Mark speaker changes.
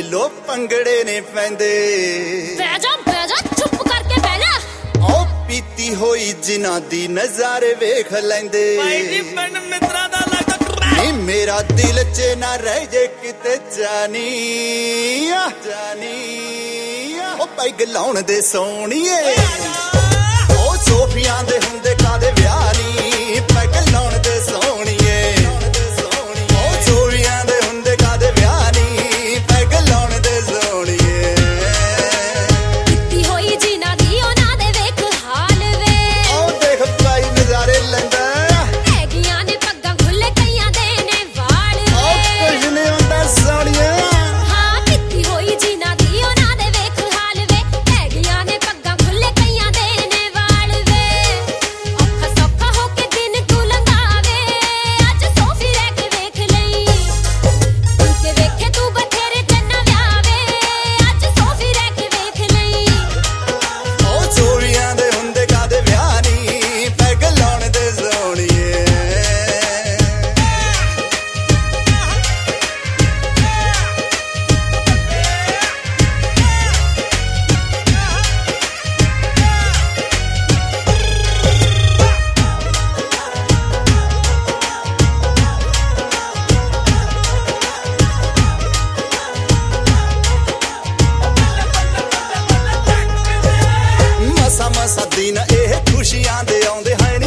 Speaker 1: ਲੀਲੋ ਪੰਗੜੇ ਨੇ ਪੈਂਦੇ।
Speaker 2: ਬਹਿ ਜਾ ਚੁੱਪ ਕਰਕੇ ਬਹਿ ਜਾ।
Speaker 1: ਉਹ ਪੀਤੀ ਹੋਈ ਜਿਨ੍ਹਾਂ ਦੀ ਨਜ਼ਾਰੇ ਵੇਖ ਲੈਂਦੇ।
Speaker 3: ਭਾਈ ਜੀ ਪਿੰਡ ਮਿੱਤਰਾਂ ਦਾ ਲੱਗਦਾ
Speaker 1: ਨੀ ਮੇਰਾ ਦਿਲ 'ਚ ਨਾ ਰਹਿ ਜੇ ਕਿਤੇ ਜਾਨੀ ਉਹ ਪੈਗ ਲਾਉਣ ਦੇ ਸੋਹਣੀਏ। ਉਹ ਸੋਫੀਆਂ ਦੇ ਹੁੰਦੇ ਕਾਦੇ ਵਿਆਹ ਨੀ ਪੈਗ ਲਾਉਣ ਦੇ ਸੋਹਣੀਏ। ਉਹ ਸੋਫੀਆਂ ਦੇ ਹੁੰਦੇ ਕਾਦੇ ਵਿਆਹ ਨੀ ਪੈਗ ਲਾਉਣ ਦੇ ਸੋਹਣੀਏ।
Speaker 2: ਪੀਤੀ ਹੋਈ ਜਿਨ੍ਹਾਂ ਦੀ ਉਹਨਾਂ ਦੇ ਵੇਖ ਹਾਲ ਵੇ।
Speaker 1: ਉਹ ਦੇਖ ਭਾਈ ਨਜ਼ਾਰੇ ਲੈਂਦਾ।
Speaker 2: ਹੈਗੀਆਂ ਨੇ ਪੱਗਾਂ ਖੁੱਲੇ ਕਈਆਂ ਦੇ ਨੇ ਵਾਲ ਵੇ।
Speaker 1: ਉਹ ਕੁਝ ਨੀ ਹੁੰਦਾ ਸੋਹਣੀਏ।
Speaker 2: ਹਾਂ ਪੀਤੀ ਹੋਈ ਜਿਨ੍ਹਾਂ ਦੀ ਉਹਨਾਂ ਦੇ ਵੇਖ ਹਾਲ ਵੇ। ਹੈਗੀਆਂ ਨੇ ਪੱਗਾਂ ਖੁੱਲੇ ਕਈਆਂ ਦੇ ਨੇ ਵਾਲ ਵੇ। ਔਖਾ ਸੌਖਾ ਹੋ ਕੇ ਦਿਨ ਤੂੰ ਲੰਘਾਵੇ। ਅੱਜ ਸੋਫੀ ਰਹਿ ਕੇ ਵੇਖ ਲਈ। ਤੂੰ ਕੇ ਵੇਖੇ ਤੂੰ ਬਥੇਰੇ ਜੰਨਾ ਵਿਆਵੇ। ਅੱਜ ਸੋਫੀ ਰਹਿ ਕੇ ਵੇਖ ਲਈ।
Speaker 1: ਉਹ ਚੋਰੀਆਂ ਦੇ ਹੁੰਦੇ ਕਾਦੇ ਵਿਆਹ ਨੀ ਪੈਗ ਲਾਉਣ ਦੇ ਸੋਹਣੀਏ। ਮਸਾ ਦਿਨ ਇਹ ਖੁਸ਼ੀਆਂ ਦੇ ਆਉਂਦੇ ਹਨ